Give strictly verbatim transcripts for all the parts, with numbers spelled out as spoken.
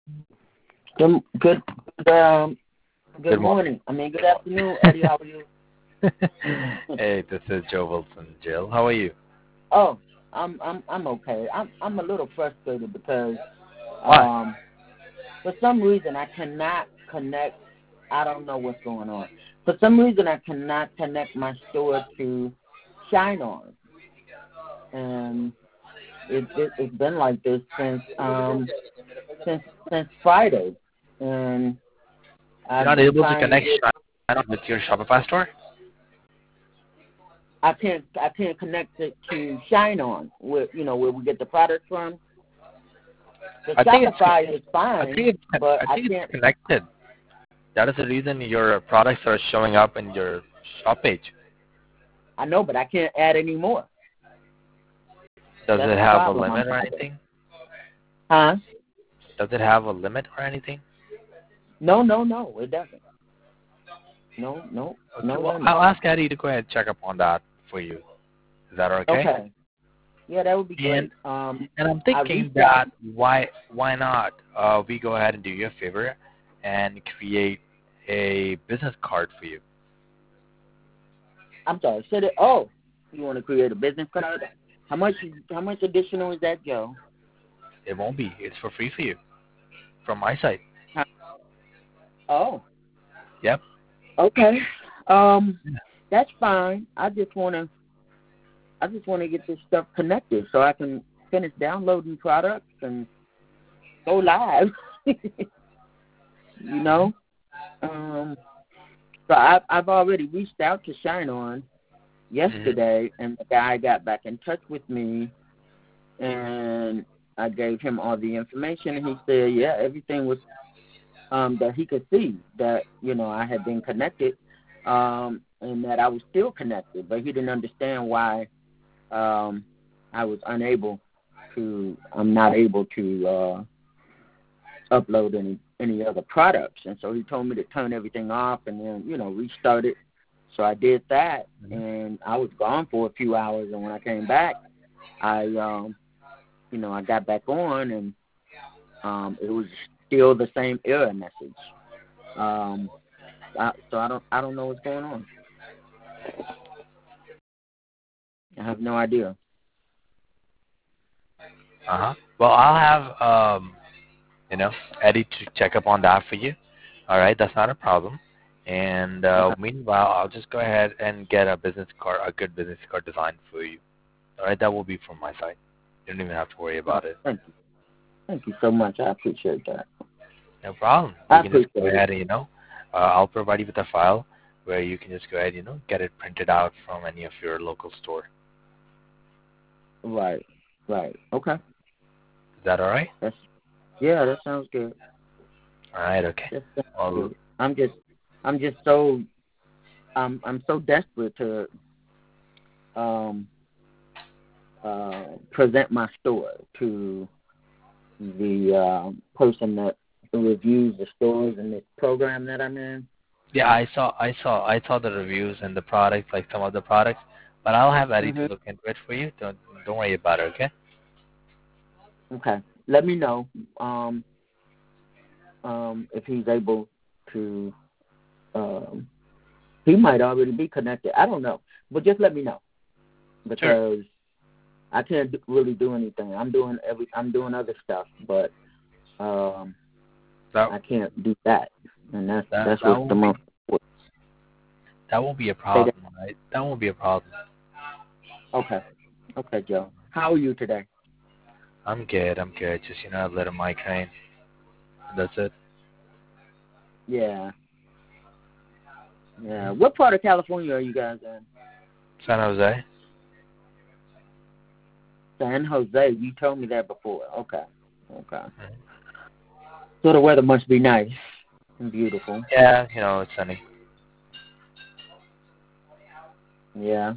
Good, good, good, um, good Good morning. morning. I mean, good afternoon, Eddie. How are you? Hey, this is Joe Wilson. Jill, how are you? Oh, I'm, I'm, I'm okay. I'm, I'm a little frustrated because, Why? um, for some reason I cannot connect. I don't know what's going on. For some reason I cannot connect my store to Shine On, and it, it it's been like this since um since since Friday, and You're I've not been able to trying to connect get. Shine On with your Shopify store? I can't I can't connect it to Shine On, where you know where we get the product from. The I think it's Shopify is I fine, think it's but I I think it's can't. connected. That is the reason your products are showing up in your shop page. I know, but I can't add any more. Does That's it the have a problem I'm limit or having. anything? Huh? Does it have a limit or anything? No, no, no, it doesn't. No, no, Okay, no well, limit. I'll ask Eddie to go ahead and check up on that for you. Is that okay? Okay. Yeah, that would be And great. Um, and I'm I thinking reached out. that why why not uh, we go ahead and do you a favor and create a business card for you. I'm sorry. Said it. Oh, you want to create a business card? How much? How much additional is that, Joe? It won't be. It's for free for you from my site. Huh? Oh, Yep. okay. Um, that's fine. I just wanna. I just want to get this stuff connected so I can finish downloading products and go live. you know. Um, so I, I've already reached out to Shine On Mm-hmm. yesterday, and the guy got back in touch with me, and I gave him all the information, and he said, yeah, everything was um, that he could see that, you know, I had been connected, um, and that I was still connected, but he didn't understand why um, I was unable to, I'm not able to uh, upload any any other products, and so he told me to turn everything off and then, you know, restart it. So I did that, and I was gone for a few hours, and when I came back, I, um, you know, I got back on, and um, it was still the same error message. Um, I, so I don't, I don't know what's going on. I have no idea. Uh huh. Well, I'll have um, you know, Eddie to check up on that for you. All right, that's not a problem. And uh, Okay, meanwhile, I'll just go ahead and get a business card, a good business card design for you. All right, that will be from my side. You don't even have to worry oh, about it. thank you, thank you so much. I appreciate that. No problem. I You can just appreciate go it. ahead and, you know, uh, I'll provide you with a file where you can just go ahead, you know, get it printed out from any of your local store. Right, right. Okay, Is that all right? that's yeah, that sounds good. All right, okay. That sounds Well, good. I'm just, I'm just so, I'm, I'm so desperate to um, uh, present my store to the uh, person that reviews the stores in this program that I'm in. yeah, I saw, I saw, I saw the reviews and the products, like some of the products, but I'll have Eddie hmm to look into it for you. Don't, don't worry about it, okay? Okay, let me know um, um, if he's able to. Um, he might already be connected. I don't know, but just let me know Sure. because I can't do, really do anything. I'm doing every. I'm doing other stuff, but um, That, I can't do that, and that's that, that's that what's the won't be, most. that won't be a Say that. problem, right? That won't be a problem. Okay, okay, Joe. How are you today? I'm good. I'm good. Just, you know, a little migraine. That's it. Yeah, yeah. What part of California are you guys in? San Jose. San Jose. You told me that before. Okay, okay. Mhm. So the weather must be nice and beautiful. Yeah, you know, it's sunny. Yeah.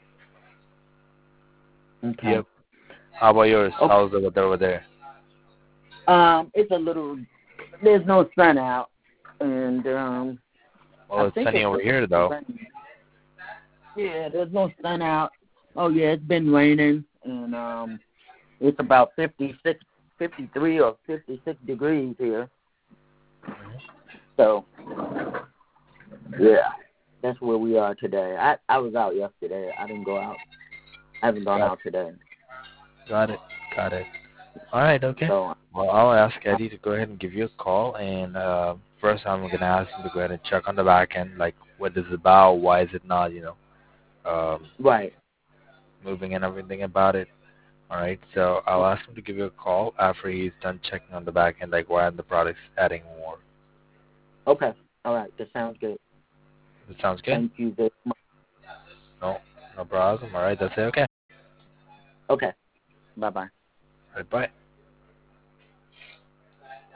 Okay. Yep. How about yours? Okay. How's the weather over there? Um, it's a little. There's no sun out, and um, I Well, it's think sunny it's over supposed here, to though. rain. Yeah, there's no sun out. Oh yeah, it's been raining, and um, it's about fifty-six. fifty-three or fifty-six degrees here. Mm-hmm. So, yeah, that's where we are today. I, I was out yesterday. I didn't go out. I haven't gone Got out today. Got it. Got it. All right. Okay. So, Well, I'll ask Eddie to go ahead and give you a call, and uh, first I'm gonna ask him to go ahead and check on the back end, like what is it about, why is it not, you know, um, right. moving and everything about it. All right. So I'll ask him to give you a call after he's done checking on the back end, like why are the products adding more. Okay. All right. That sounds good. That sounds good. Thank you very much. No, no problem. All right. That's it. Okay. Okay. Bye-bye. All right. Bye.